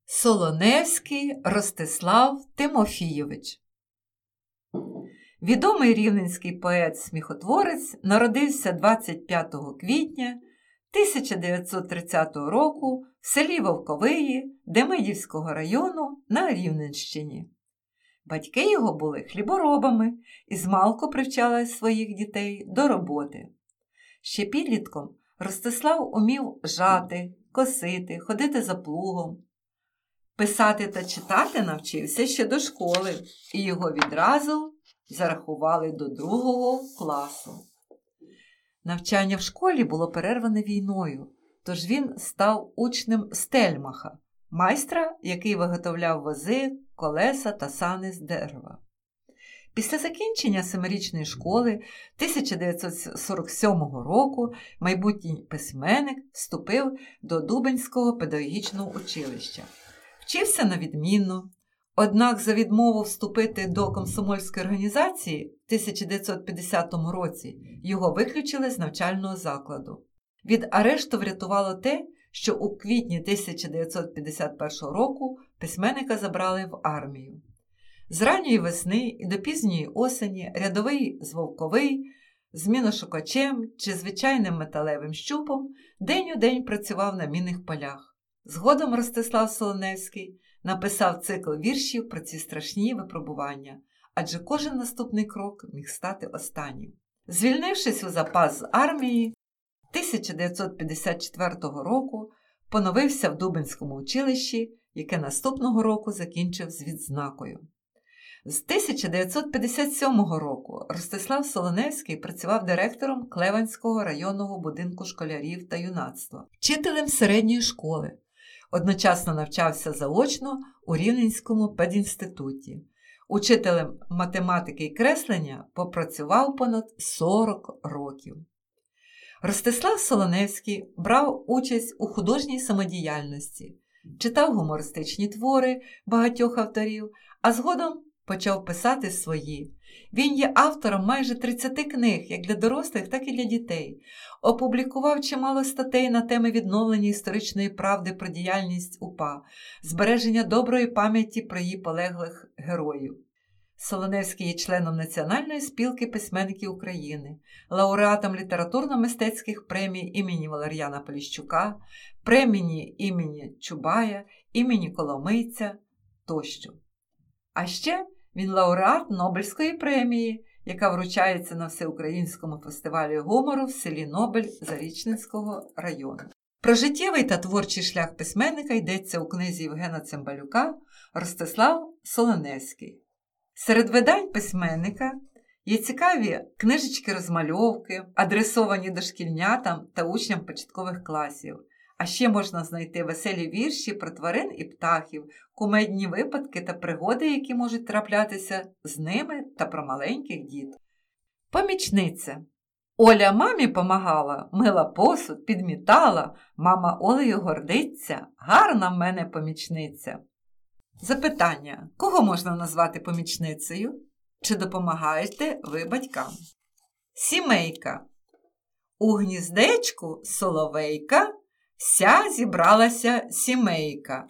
Солоневський Ростислав Тимофійович. Відомий рівненський поет-сміхотворець народився 25 квітня 1930 року в селі Вовковиї Демидівського району на Рівненщині. Батьки його були хліборобами і змалку привчали своїх дітей до роботи. Ще підлітком Ростислав умів жати, косити, ходити за плугом. Писати та читати навчився ще до школи, і його відразу зарахували до 2 класу. Навчання в школі було перерване війною, тож він став учнем стельмаха, майстра, який виготовляв вози, колеса та сани з дерева. Після закінчення 7-річної школи 1947 року майбутній письменник вступив до Дубенського педагогічного училища. Вчився на відмінно, однак за відмову вступити до комсомольської організації в 1950 році його виключили з навчального закладу. Від арешту врятувало те, що у квітні 1951 року письменника забрали в армію. З ранньої весни і до пізньої осені рядовий з Вовковий, з міношукачем чи звичайним металевим щупом день у день працював на мінних полях. Згодом Ростислав Солоневський написав цикл віршів про ці страшні випробування, адже кожен наступний крок міг стати останнім. Звільнившись у запас з армії, 1954 року поновився в Дубенському училищі, яке наступного року закінчив з відзнакою. З 1957 року Ростислав Солоневський працював директором Клеванського районного будинку школярів та юнацтва, вчителем середньої школи. Одночасно навчався заочно у Рівненському педінституті. Учителем математики і креслення попрацював понад 40 років. Ростислав Солоневський брав участь у художній самодіяльності, читав гумористичні твори багатьох авторів, а згодом почав писати свої. Він є автором майже 30 книг, як для дорослих, так і для дітей. Опублікував чимало статей на теми відновлення історичної правди про діяльність УПА, збереження доброї пам'яті про її полеглих героїв. Солоневський є членом Національної спілки письменників України, лауреатом літературно-мистецьких премій імені Валер'яна Поліщука, премії імені Чубая, імені Коломийця тощо. А ще він лауреат Нобелівської премії, яка вручається на Всеукраїнському фестивалі гумору в селі Нобель Зарічненського району. Про життєвий та творчий шлях письменника йдеться у книзі Євгена Цимбалюка «Ростислав Солоневський». Серед видань письменника є цікаві книжечки-розмальовки, адресовані дошкільнятам та учням початкових класів. А ще можна знайти веселі вірші про тварин і птахів, кумедні випадки та пригоди, які можуть траплятися з ними та про маленьких діток. Помічниця. Оля мамі помагала, мила посуд, підмітала, мама Олею гордиться, гарна в мене помічниця. Запитання. Кого можна назвати помічницею? Чи допомагаєте ви батькам? Сімейка. У гніздечку соловейка вся зібралася сімейка.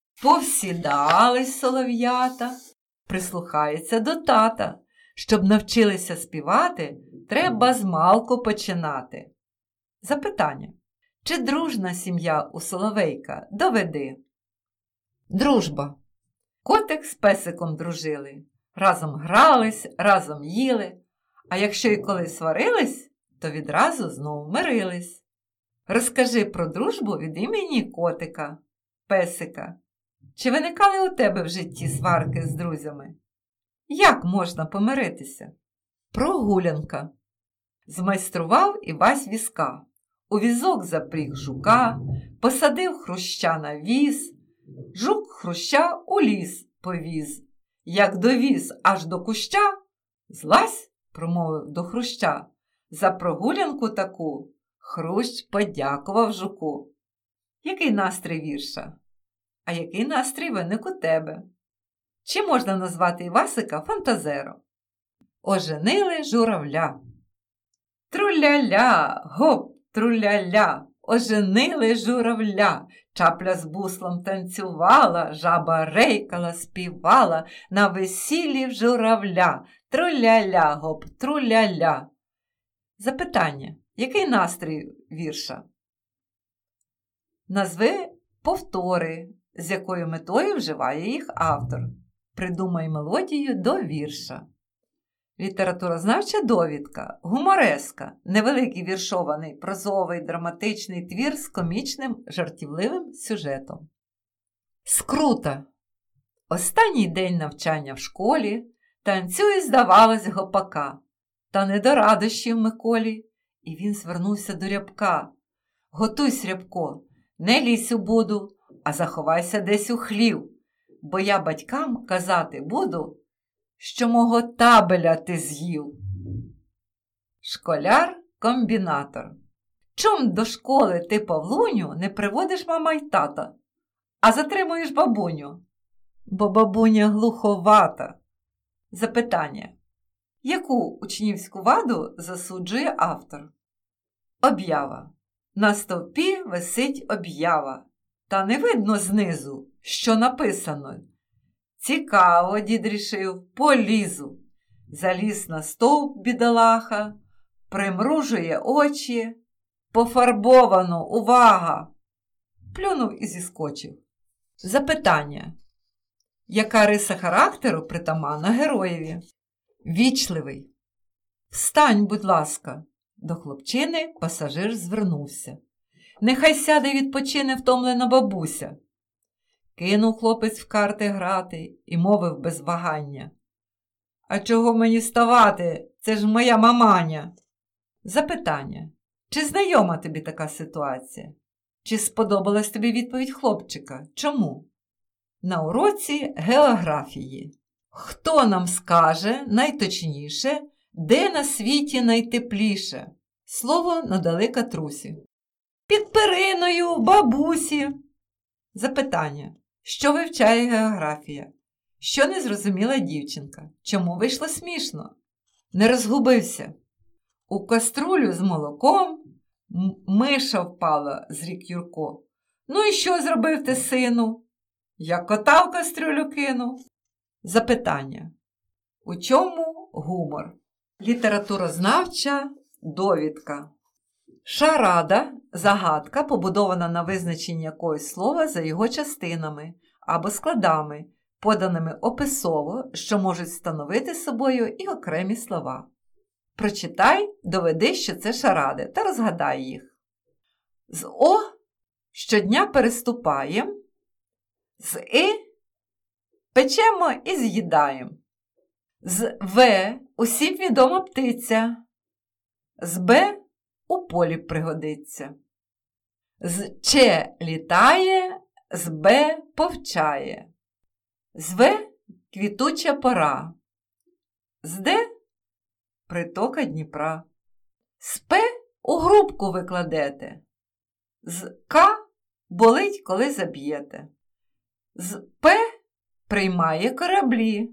Повсідались солов'ята, прислухаються до тата. Щоб навчилися співати, треба змалку починати. Запитання. Чи дружна сім'я у соловейка? Доведи. Дружба. Котик з песиком дружили. Разом грались, разом їли. А якщо і коли сварились, то відразу знову мирились. Розкажи про дружбу від імені котика, песика. Чи виникали у тебе в житті сварки з друзями? Як можна помиритися? Прогулянка. Змайстрував Івась візка. У візок запріг жука, посадив хруща на віз. Жук хруща у ліс повіз. Як довіз аж до куща, злазь, промовив до хруща, за прогулянку таку. Хрущ подякував жуку. Який настрій вірша? А який настрій виник у тебе? Чи можна назвати Івасика фантазером? Оженили журавля. Тру-ля-ля, гоп, тру-ля-ля, оженили журавля, чапля з буслом танцювала, жаба рейкала, співала, на весіллі в журавля, тру-ля-ля, гоп, тру-ля-ля. Запитання. Який настрій вірша? Назви повтори, з якою метою вживає їх автор. Придумай мелодію до вірша. Літературознавча довідка, гумореска, невеликий віршований, прозовий, драматичний твір з комічним, жартівливим сюжетом. Скрута. Останній день навчання в школі, танцює, здавалось, гопака. Та не до радощів Миколі, і він звернувся до Рябка. Готуйсь, Рябко, не лізь у буду, а заховайся десь у хлів, бо я батькам казати буду, що мого табеля ти з'їв. Школяр-комбінатор. Чом до школи ти, Павлуню, не приводиш мама й тата, а затримуєш бабуню? Бо бабуня глуховата. Запитання. Яку учнівську ваду засуджує автор? Об'ява. На стовпі висить об'ява, та не видно знизу, що написано. Цікаво, дід рішив, полізу. Заліз на стовп бідолаха, примружує очі, пофарбовано, увага! Плюнув і зіскочив. Запитання. Яка риса характеру притаманна героєві? Вічливий. Встань, будь ласка. До хлопчини пасажир звернувся. Нехай сяде й відпочине втомлена бабуся. Кинув хлопець в карти грати і мовив без вагання. А чого мені ставати? Це ж моя маманя. Запитання. Чи знайома тобі така ситуація? Чи сподобалась тобі відповідь хлопчика? Чому? На уроці географії. Хто нам скаже найточніше, де на світі найтепліше? Слово надали Катрусі. Під периною, бабусі. Запитання. Що вивчає географія? Що не зрозуміла дівчинка? Чому вийшло смішно? Не розгубився. У каструлю з молоком миша впала, зрік Юрко. Ну і що зробив ти, сину? Я кота в кастрюлю кинув. Запитання. У чому гумор? Літературознавча довідка. Шарада – загадка, побудована на визначенні якогось слова за його частинами або складами, поданими описово, що можуть становити собою і окремі слова. Прочитай, доведи, що це шаради, та розгадай їх. З О щодня переступаєм, з И печемо і з'їдаємо. З В усім відома птиця, з Б у полі пригодиться. З Ч літає, з Б повчає. З В квітуча пора. З Д притока Дніпра. З П у грубку викладете. З К болить, коли заб'єте. З П приймає кораблі.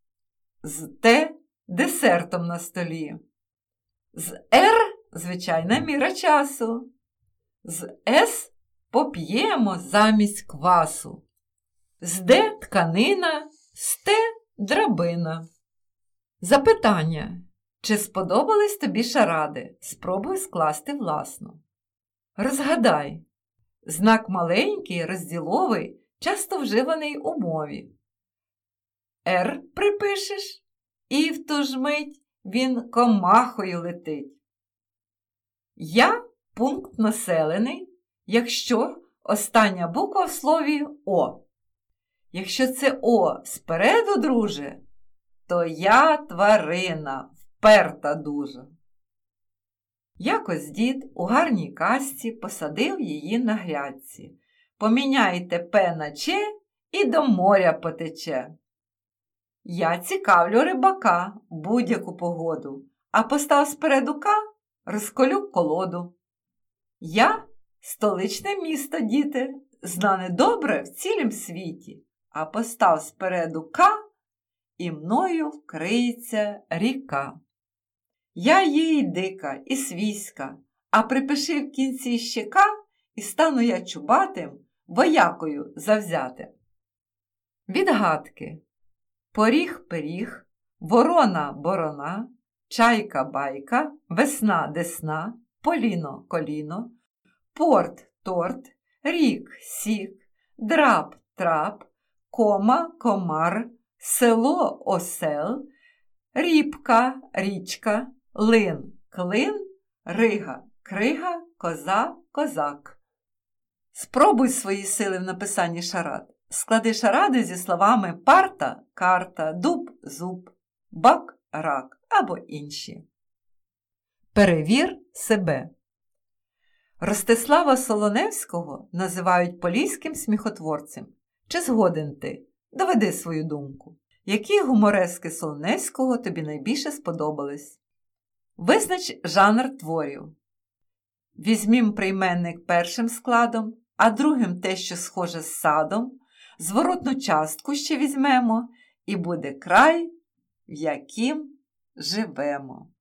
З Т десертом на столі. З Р звичайна міра часу. З С поп'ємо замість квасу. З Д тканина, з Т драбина. Запитання. Чи сподобались тобі шаради? Спробуй скласти власну. Розгадай. Знак маленький, розділовий, часто вживаний у мові. Р припишеш, і в ту ж мить він комахою летить. Я – пункт населений, якщо остання буква в слові О. Якщо це О спереду, друже, то я тварина, вперта дуже. Якось дід у гарній казці посадив її на грядці. Поміняйте П на Ч і до моря потече. Я цікавлю рибака в будь-яку погоду, а постав спереду К, розколю колоду. Я – столичне місто, діти, знане добре в цілім світі, а постав спереду К, і мною вкриється ріка. Я їй дика і свійська, А припиши в кінці ще «ка» і стану я чубатим, воякою завзятим. Відгадки. Поріг-пиріг, ворона-борона, чайка-байка, весна-десна, поліно-коліно, порт-торт, рік-сік, драп-трап, кома-комар, село-осел, рібка-річка, лин-клин, рига-крига, коза-козак. Спробуй свої сили в написанні шарад. Склади шаради зі словами парта, карта, дуб, зуб, бак, рак або інші. Перевір себе. Ростислава Солоневського називають поліським сміхотворцем. Чи згоден ти? Доведи свою думку. Які гуморески Солоневського тобі найбільше сподобались? Визнач жанр творів. Візьмім прийменник першим складом, а другим те, що схоже з садом, зворотну частку ще візьмемо, і буде край, в яким живемо.